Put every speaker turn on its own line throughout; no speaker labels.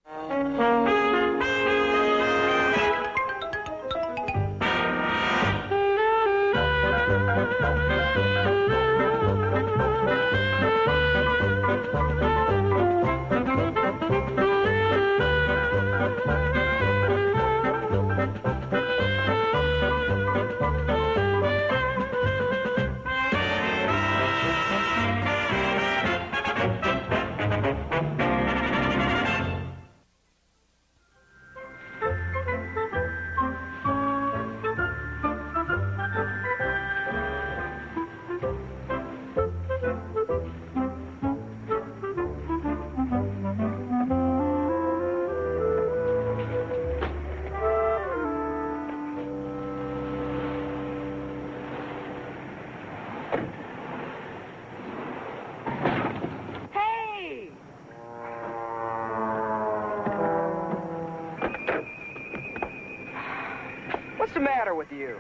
What's the matter with you?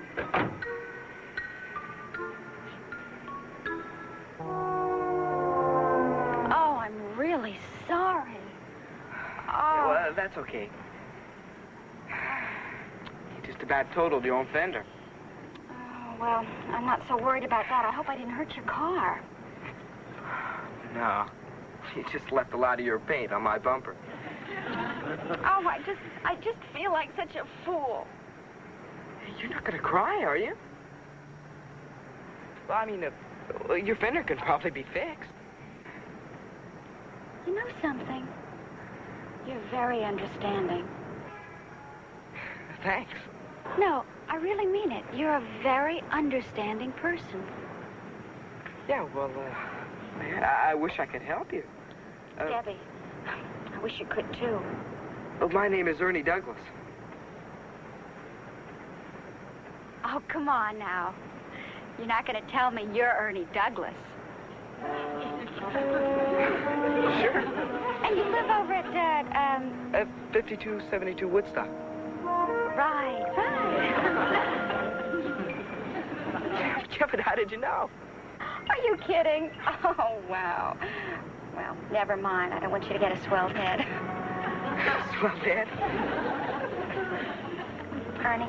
Oh, I'm really sorry. Oh.
Well, that's okay. You just about totaled your own fender.
Oh, well, I'm not so worried about that. I hope I didn't hurt your car.
No. You just left a lot of your paint on my bumper.
Oh, I just feel like such a fool.
You're not going to cry, are you? Well, I mean, your fender can probably be fixed.
You know something? You're very understanding.
Thanks.
No, I really mean it. You're a very understanding person.
Yeah, well, I wish I could help you.
Debbie, I wish you could, too.
Well, my name is Ernie Douglas.
Oh, come on now. You're not going to tell me you're Ernie Douglas.
Sure.
And you live over at
5272 Woodstock.
Right.
Yeah, but how did you know?
Are you kidding? Oh, wow. Well, never mind. I don't want you to get a swelled head.
Swelled head?
Ernie.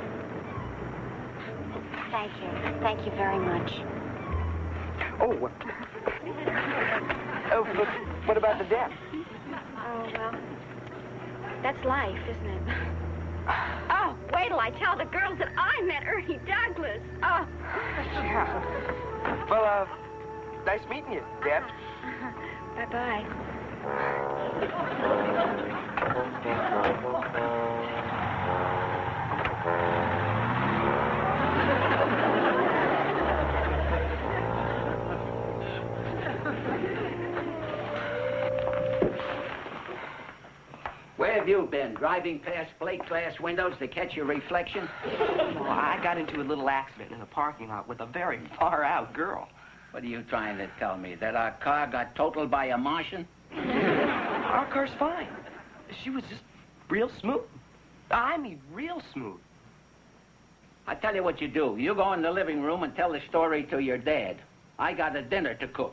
Thank you. Thank you very much.
Oh, but what about the debt?
Oh, well, that's life, isn't it? Oh, wait till I tell the girls that I met Ernie Douglas. Oh.
Yeah. Well, nice meeting you, Deb.
Bye-bye.
Where have you been? Driving past plate glass windows to catch your reflection?
Well, I got into a little accident in a parking lot with a very far-out girl.
What are you trying to tell me? That our car got totaled by a Martian?
Our car's fine. She was just real smooth. I mean, real smooth.
I tell you what you do. You go in the living room and tell the story to your dad. I got a dinner to cook.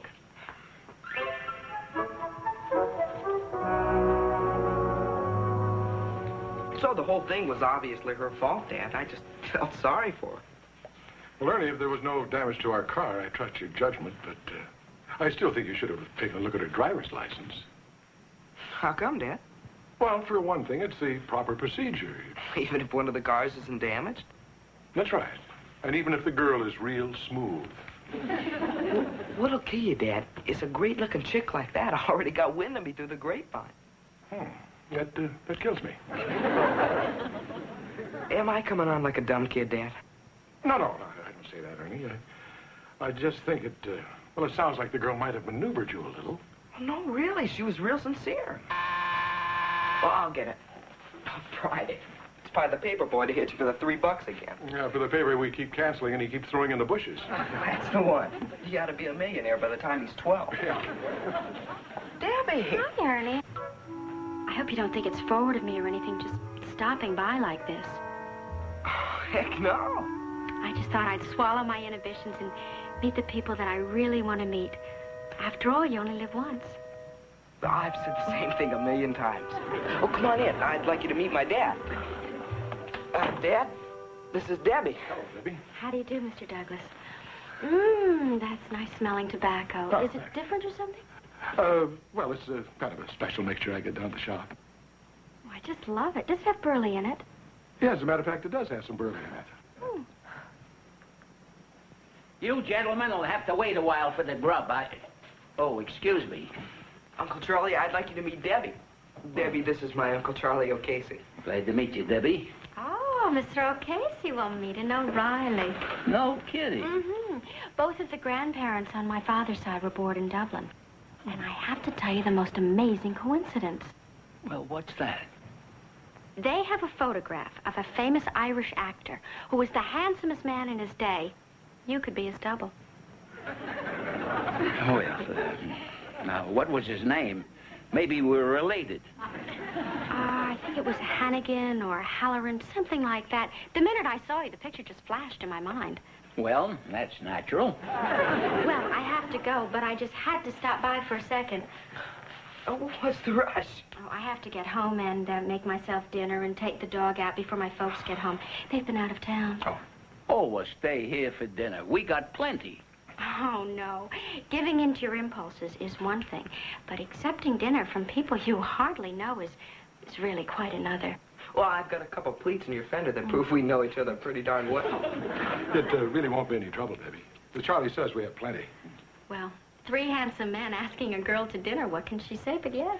So the whole thing was obviously her fault, Dad. I just felt sorry for her.
Well, Ernie, if there was no damage to our car, I trust your judgment, but I still think you should have taken a look at her driver's license.
How come, Dad?
Well, for one thing, it's the proper procedure.
Even if one of the cars isn't damaged?
That's right. And even if the girl is real smooth.
What'll kill you, Dad, is a great-looking chick like that already got wind of me through the grapevine.
That kills me.
Am I coming on like a dumb kid, Dad?
No, I don't say that, Ernie. I just think it sounds like the girl might have maneuvered you a little.
No, really, she was real sincere. Well, I'll get it. I'll Friday. It's by the paper boy to hit you for the $3 again.
Yeah, for the paper we keep canceling and he keeps throwing in the bushes.
That's the one. He ought to be a millionaire by the time he's 12.
Yeah.
Debbie!
Hi, Ernie. I hope you don't think it's forward of me or anything, just stopping by like this.
Oh, heck no.
I just thought I'd swallow my inhibitions and meet the people that I really want to meet. After all, you only live once.
I've said the same thing a million times. Oh, come on in. I'd like you to meet my dad. Dad, this is Debbie.
Hello, Debbie.
How do you do, Mr. Douglas? That's nice smelling tobacco.
Oh,
Is it
thanks.
different or something?
Well, it's kind of a special mixture I get down at the shop.
Oh, I just love it. Does it have burley in it?
Yeah, as a matter of fact, it does have some burley in it.
You gentlemen will have to wait a while for the grub. Oh, excuse me.
Uncle Charlie, I'd like you to meet Debbie. Debbie, this is my Uncle Charlie O'Casey.
Glad to meet you, Debbie.
Oh, Mr. O'Casey will meet an O'Reilly.
No kidding.
Both of the grandparents on my father's side were born in Dublin. And I have to tell you the most amazing coincidence.
Well, what's that?
They have a photograph of a famous Irish actor who was the handsomest man in his day. You could be his double.
Well, now, what was his name? Maybe we're related.
I think it was Hannigan or Halloran, something like that. The minute I saw you, the picture just flashed in my mind.
Well, that's natural.
Well, I have to go, but I just had to stop by for a second.
Oh, what's the rush?
Oh, I have to get home and make myself dinner and take the dog out before my folks get home. They've been out of town.
Oh, well, stay here for dinner. We got plenty.
Oh, no. Giving in to your impulses is one thing, but accepting dinner from people you hardly know is really quite another.
Well, I've got a couple pleats in your fender that prove we know each other pretty darn well.
It really won't be any trouble, Debbie. As Charlie says, we have plenty.
Well, 3 handsome men asking a girl to dinner, what can she say but yes?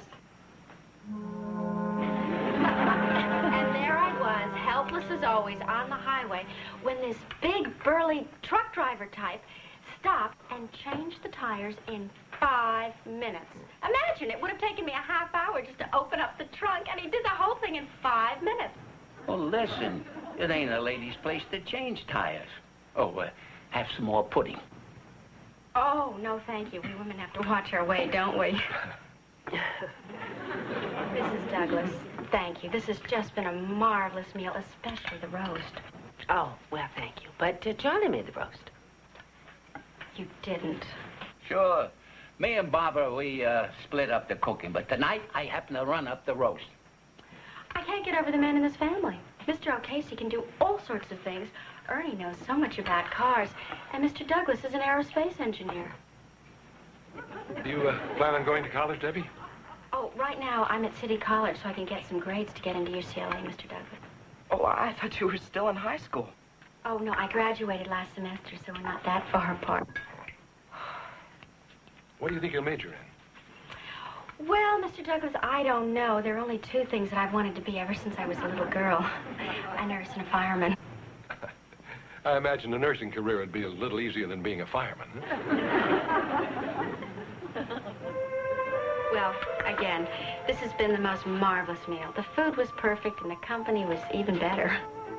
And there I was, helpless as always, on the highway, when this big, burly truck driver type stopped and changed the tires in 5 minutes. Imagine, it would have taken me a half hour just to open up the trunk, and he did the whole thing in 5 minutes.
Well, listen, it ain't a lady's place to change tires. Oh, have some more pudding.
Oh, no, thank you. We women have to watch our way, don't we? Mrs. Douglas, thank you. This has just been a marvelous meal, especially the roast.
Oh, well, thank you. But Charlie made the roast.
You didn't.
Sure. Me and Barbara, we split up the cooking, but tonight I happen to run up the roast.
I can't get over the man in this family. Mr. O'Casey can do all sorts of things. Ernie knows so much about cars, and Mr. Douglas is an aerospace engineer.
Do you plan on going to college, Debbie?
Oh, right now I'm at City College so I can get some grades to get into UCLA, Mr. Douglas.
Oh, I thought you were still in high school.
Oh, no, I graduated last semester, so we're not that far apart.
What do you think you'll major in?
Well, Mr. Douglas, I don't know. There are only 2 things that I've wanted to be ever since I was a little girl. A nurse and a fireman.
I imagine a nursing career would be a little easier than being a fireman.
Well, again, this has been the most marvelous meal. The food was perfect and the company was even better.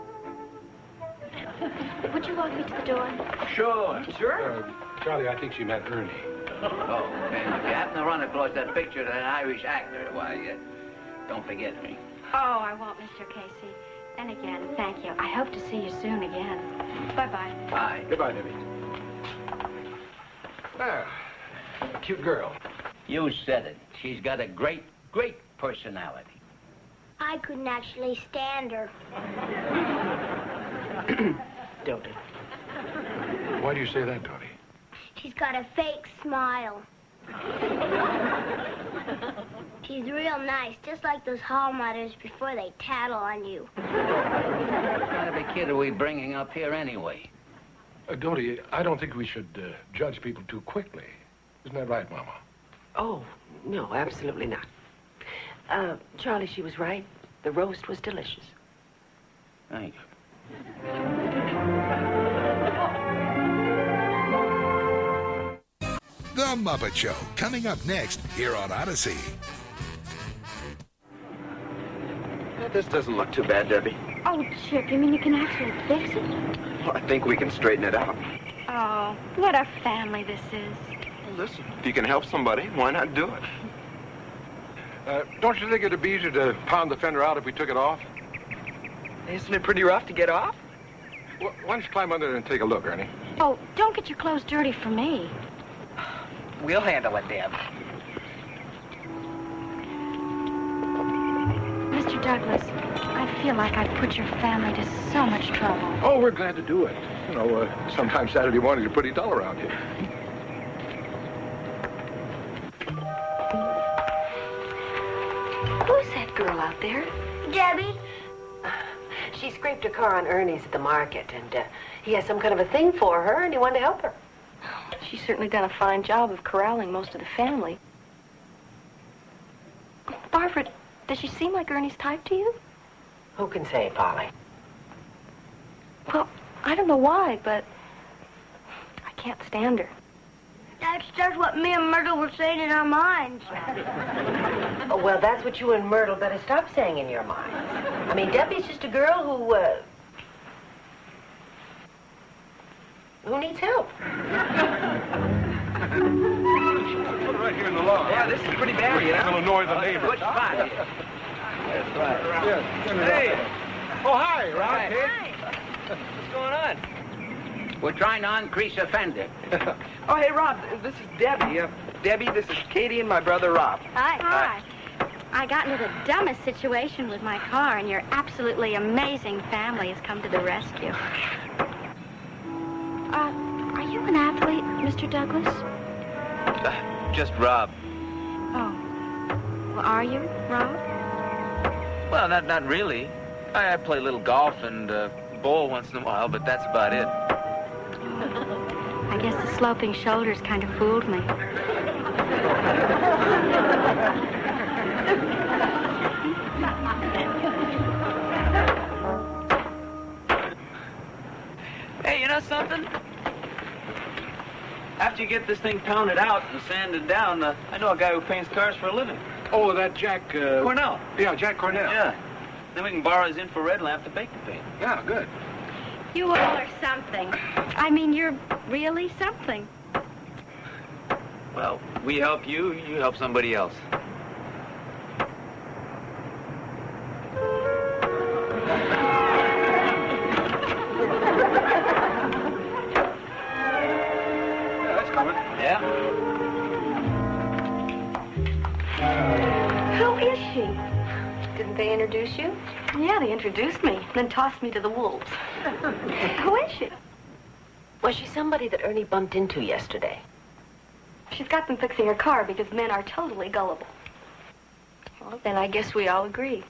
Would you walk me to the door?
Sure.
Sure.
Charlie, I think she meant Ernie.
Oh, and if you happen to run across that picture of that Irish actor, why, don't forget me.
Oh, I won't, Mr. Casey. And again, thank you. I hope to see you soon again. Bye-bye.
Bye.
Goodbye, Debbie. Ah, cute girl.
You said it. She's got a great, great personality.
I couldn't actually stand her.
Dodie.
Why do you say that, Dodie?
She's got a fake smile. She's real nice, just like those hall mothers before they tattle on you.
What kind of a kid are we bringing up here anyway?
Dodie, I don't think we should judge people too quickly. Isn't that right, Mama?
Oh, no, absolutely not. Charlie, she was right. The roast was delicious.
Thank you.
The Muppet Show, coming up next here on Odyssey.
This doesn't look too bad, Debbie.
Oh, Chip, you mean you can actually fix it?
Well, I think we can straighten it out.
Oh, what a family this is.
Listen, if you can help somebody, why not do it?
Don't you think it'd be easier to pound the fender out if we took it off?
Isn't it pretty rough to get off?
Why don't you climb under there and take a look, Ernie?
Oh, don't get your clothes dirty for me.
We'll handle it, Deb.
Douglas, I feel like I've put your family to so much trouble.
Oh, we're glad to do it. You know, sometimes Saturday mornings are pretty dull around here.
Who's that girl out there?
Debbie?
She scraped her car on Ernie's at the market, and he has some kind of a thing for her, and he wanted to help her.
She's certainly done a fine job of corralling most of the family. Barbara, does she seem like Ernie's type to you?
Who can say, Polly?
Well, I don't know why, but I can't stand her.
That's just what me and Myrtle were saying in our minds.
Oh, well, that's what you and Myrtle better stop saying in your minds. I mean, Debbie's just a girl who needs help.
Put it right here in the lawn.
Yeah, this is pretty bad, you know.
It'll annoy the neighbors.
Good spot. That's right.
Hey. Oh, hi, Rob.
Hi.
What's going on?
We're trying to increase offending.
Oh, hey, Rob, this is Debbie. Debbie, this is Katie and my brother, Rob.
Hi. I got into the dumbest situation with my car, and your absolutely amazing family has come to the rescue. Are you an athlete, Mr. Douglas?
Just Rob.
Oh. Well, are you, Rob?
Well, not really. I play a little golf and bowl once in a while, but that's about it.
I guess the sloping shoulders kind of fooled me.
Hey, you know something? After you get this thing pounded out and sanded down, I know a guy who paints cars for a living.
Oh, that Jack...
Cornell.
Yeah, Jack Cornell.
Yeah. Then we can borrow his infrared lamp to bake the paint.
Yeah, good.
You all are something. I mean, you're really something.
Well, we help you, you help somebody else.
Yeah, that's coming.
Yeah?
Who is she? Didn't they introduce you? Yeah, they introduced me, then tossed me to the wolves. Who is she?
Was she somebody that Ernie bumped into yesterday?
She's got them fixing her car because men are totally gullible. Well, then I guess we all agree.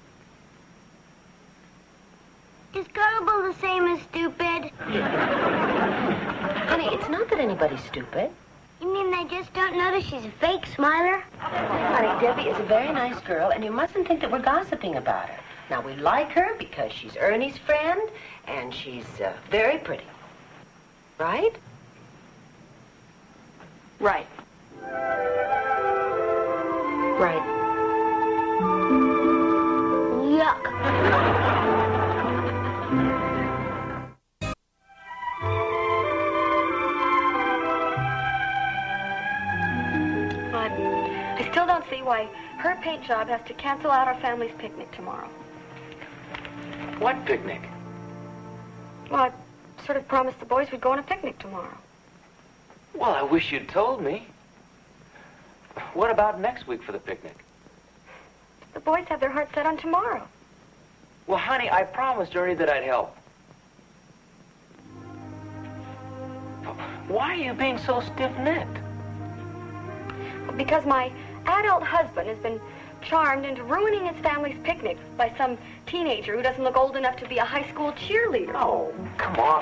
Is gullible the same as stupid?
Honey, it's not that anybody's stupid.
You mean they just don't notice she's a fake smiler?
Honey, Debbie is a very nice girl, and you mustn't think that we're gossiping about her. Now, we like her because she's Ernie's friend, and she's very pretty. Right?
Right.
Right.
Yuck.
But I still don't see why her paint job has to cancel out our family's picnic tomorrow.
What picnic?
Well, I sort of promised the boys we'd go on a picnic tomorrow.
Well, I wish you'd told me. What about next week for the picnic?
The boys have their hearts set on tomorrow.
Well, honey, I promised Ernie that I'd help. Why are you being so stiff-necked?
Because my adult husband has been charmed into ruining his family's picnic by some teenager who doesn't look old enough to be a high school cheerleader.
Oh, come on.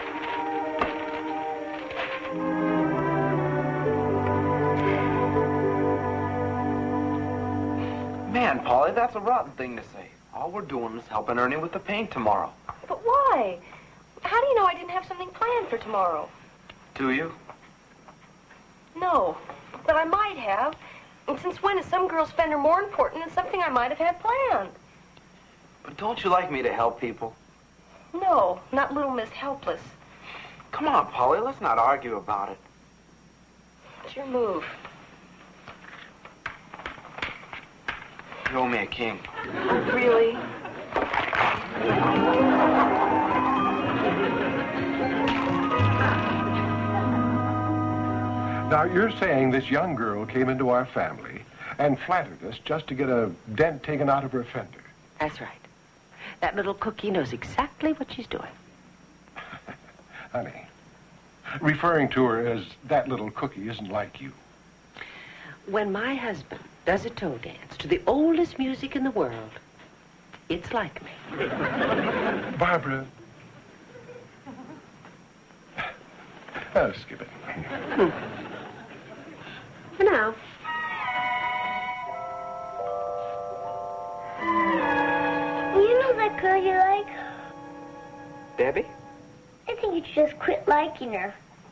Man, Polly, that's a rotten thing to say. All we're doing is helping Ernie with the paint tomorrow.
But why? How do you know I didn't have something planned for tomorrow?
Do you?
No, but I might have. And since when is some girl's fender more important than something I might have had planned?
But don't you like me to help people?
No, not Little Miss Helpless.
Come on, Polly, let's not argue about it.
It's your move.
You owe me a king.
Really?
Now, you're saying this young girl came into our family and flattered us just to get a dent taken out of her fender.
That's right. That little cookie knows exactly what she's doing.
Honey, referring to her as that little cookie isn't like you.
When my husband does a toe dance to the oldest music in the world, it's like me.
Barbara. Oh, skip it.
For now.
You know that girl you like?
Debbie?
I think you should just quit liking her.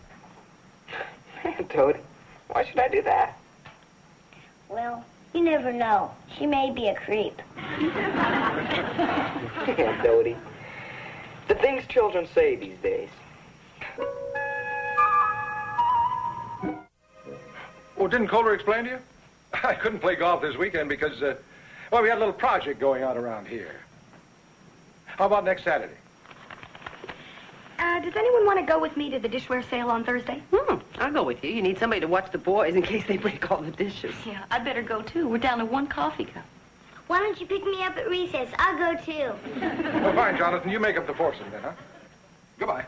Toad, why should I do that?
Well, you never know. She may be a creep.
Yeah, Dodie. The things children say these days.
Oh, didn't Calder explain to you? I couldn't play golf this weekend because, well, we had a little project going on around here. How about next Saturday?
Does anyone want to go with me to the dishware sale on Thursday?
I'll go with you. You need somebody to watch the boys in case they break all the dishes.
Yeah, I'd better go, too. We're down to 1 coffee cup.
Why don't you pick me up at recess? I'll go too.
Well, fine, Jonathan. You make up the foursome then, huh? Goodbye.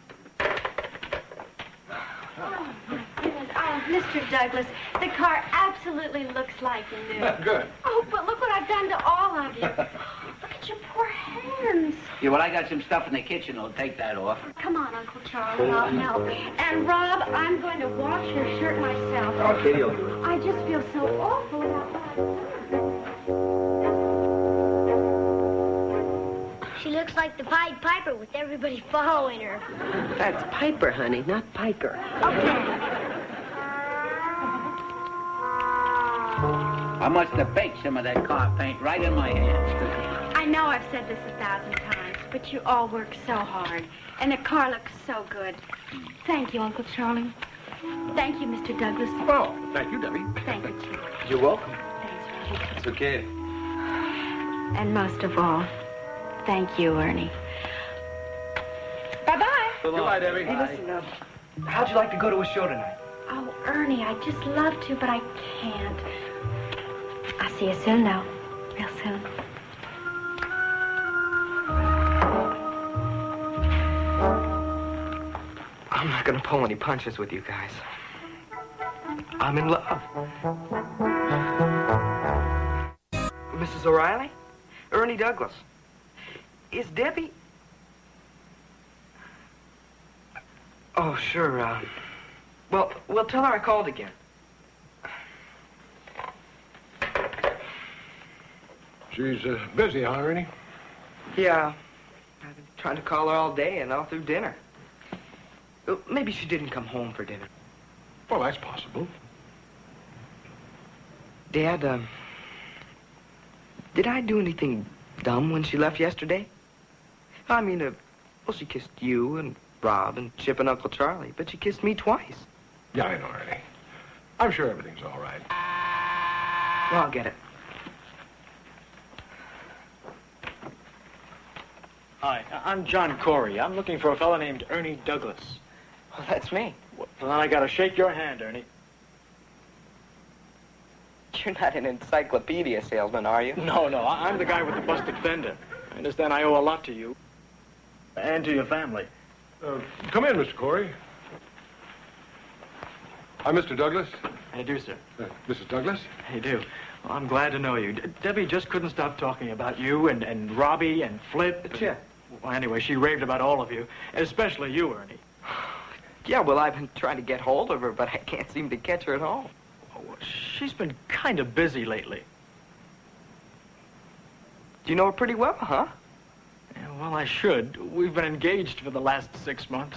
Oh, Mr. Douglas, the car absolutely looks like new.
Good.
Oh, but look what I've done to all of you. Look at your poor hands.
Yeah, well, I got some stuff in the kitchen. I'll take that off.
Come on, Uncle Charlie, I'll help. And, Rob, I'm going to wash your shirt myself.
Okay, you'll do it.
I just feel so awful about what I've done.
She looks like the Pied Piper with everybody following her.
That's Piper, honey, not Piker.
I must have baked some of that car paint right in my hands.
I know I've said this 1,000 times, but you all work so hard, and the car looks so good. Thank you, Uncle Charlie. Thank you, Mr. Douglas.
Oh, thank you, Debbie.
Thank you, Charlie.
You're welcome.
Thanks, Robbie.
It's okay.
And most of all, thank you, Ernie. Bye-bye.
Goodbye, Debbie.
Hey, listen, how'd you like to go to a show tonight?
Oh, Ernie, I'd just love to, but I can't. I'll see you soon, though. Real soon.
I'm not gonna pull any punches with you guys. I'm in love. Mrs. O'Reilly? Ernie Douglas. Is Debbie... Oh, sure, Well, tell her I called again.
She's busy, huh, Ernie?
Yeah. I've been trying to call her all day and all through dinner. Maybe she didn't come home for dinner.
Well, that's possible.
Dad, did I do anything dumb when she left yesterday? I mean, well, she kissed you and Rob and Chip and Uncle Charlie, but she kissed me twice.
Yeah, I know, Ernie. I'm sure everything's all right.
Well, I'll get it.
Hi, I'm John Corey. I'm looking for a fellow named Ernie Douglas.
Well, that's me.
Well, then I gotta shake your hand, Ernie.
You're not an encyclopedia salesman, are you?
No, I'm the guy with the busted fender. I understand I owe a lot to you. And to your family.
Come in, Mr. Corey. I'm Mr. Douglas.
How do you do, sir?
Mrs. Douglas?
How you do? Well, I'm glad to know you. Debbie just couldn't stop talking about you and Robbie and Flip.
Chip.
Well, anyway, she raved about all of you, especially you, Ernie.
Yeah, well, I've been trying to get hold of her, but I can't seem to catch her at home.
Oh, she's been kind of busy lately.
Do you know her pretty well, huh?
Yeah, well, I should. We've been engaged for the last 6 months.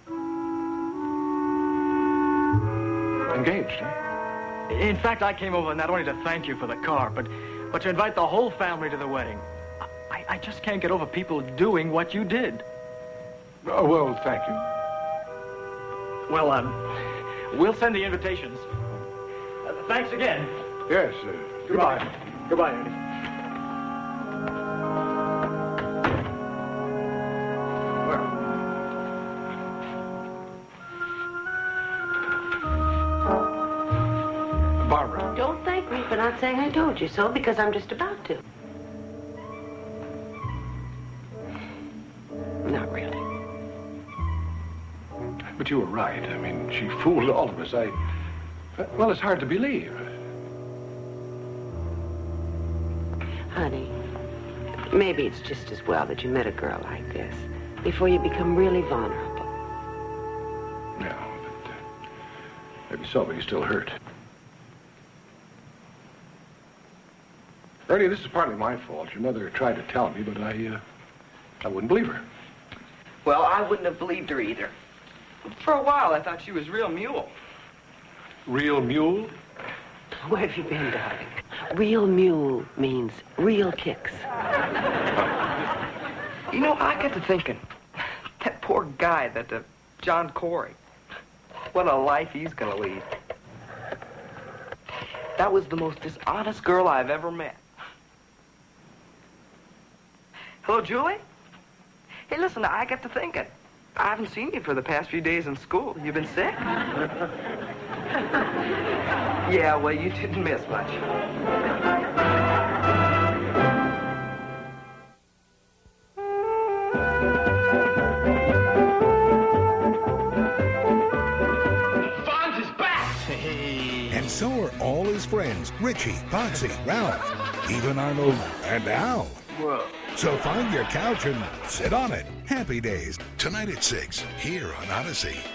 Engaged, huh?
In fact, I came over not only to thank you for the car, but to invite the whole family to the wedding. I just can't get over people doing what you did.
Oh, well, thank you.
Well, we'll send the invitations. Thanks again.
Yes, goodbye.
Goodbye, Ernie.
Barbara.
Don't thank me for not saying I told you so, because I'm just about to.
But you were right. I mean, she fooled all of us. Well, it's hard to believe.
Honey, maybe it's just as well that you met a girl like this before you become really vulnerable.
Yeah, but maybe so, but you still hurt. Ernie, this is partly my fault. Your mother tried to tell me, but I wouldn't believe her.
Well, I wouldn't have believed her either. For a while, I thought she was real mule.
Real mule?
Where have you been, darling? Real mule means real kicks.
You know, I got to thinking, that poor guy, that John Corey, what a life he's gonna lead. That was the most dishonest girl I've ever met. Hello, Julie? Hey, listen, I got to thinking. I haven't seen you for the past few days in school. You been sick? Yeah, well, you didn't miss much.
Fonz is back! And so are all his friends, Richie, Potsy, Ralph, even Arnold, and Al.
Whoa.
So find your couch and sit on it. Happy Days, tonight at 6, here on Odyssey.